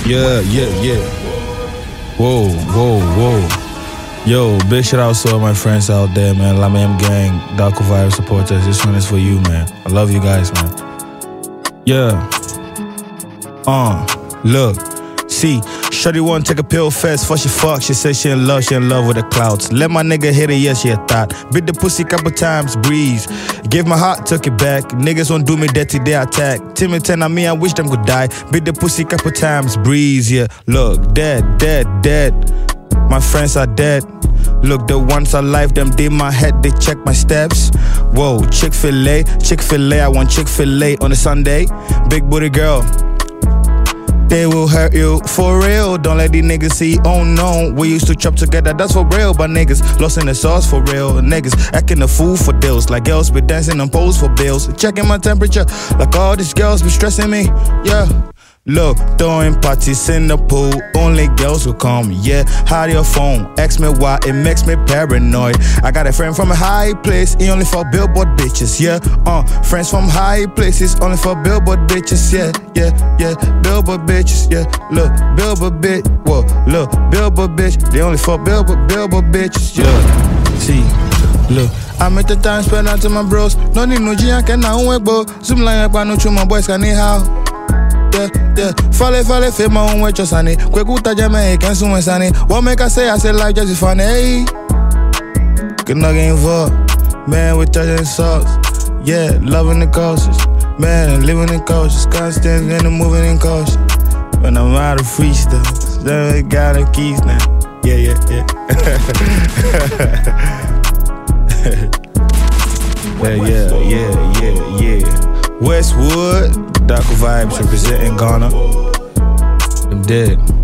Yeah. Whoa. Yo, big shout out to all my friends out there, man. La Même Gang, Darko Vibe supporters. This one is for you, man. I love you guys, man. Yeah. Look. See, shorty wanna take a pill fast before she fuck. She said she in love with the clouds. Let my nigga hit it, yeah, she a thought. Beat the pussy couple times, breeze. Gave my heart, took it back. Niggas won't do me dirty, they attack. Timmy 10 on me, I wish them could die. Beat the pussy couple times, breeze, yeah. Look, dead. My friends are dead. Look, the ones I life, them did my head, they check my steps. Whoa, Chick-fil-A, I want Chick-fil-A on a Sunday. Big booty girl. They will hurt you for real. Don't let these niggas see, oh no. We used to chop together, that's for real. But niggas lost in the sauce for real. Niggas acting a fool for deals. Like girls be dancing on poles for bills. Checking my temperature, like all these girls be stressing me. Yeah. Look, throwing parties in the pool, only girls will come, yeah. Hide your phone, ask me why, it makes me paranoid. I got a friend from a high place, he only for billboard bitches, yeah. Friends from high places, only for billboard bitches, yeah. Billboard bitches, yeah. Look, billboard bitch, whoa, look, billboard bitch, they only for billboard bitches, yeah. See, look, I make the time spend out to my bros. No need no G, I can't now wait, bro. Zoom line up, I know my boys can need how. Yeah. Fale, feel my own way, just on it. Quick, good, I can't soon as I what make I say life just funny, hey. Good not getting involved, man, with touching sauce. Yeah, loving the cautious, man, living in cautious. Constant and moving in caution. When I'm out of freestyle, so I got the keys now. Yeah. Yeah. Westwood, Darko Vibes representing Ghana. I'm dead.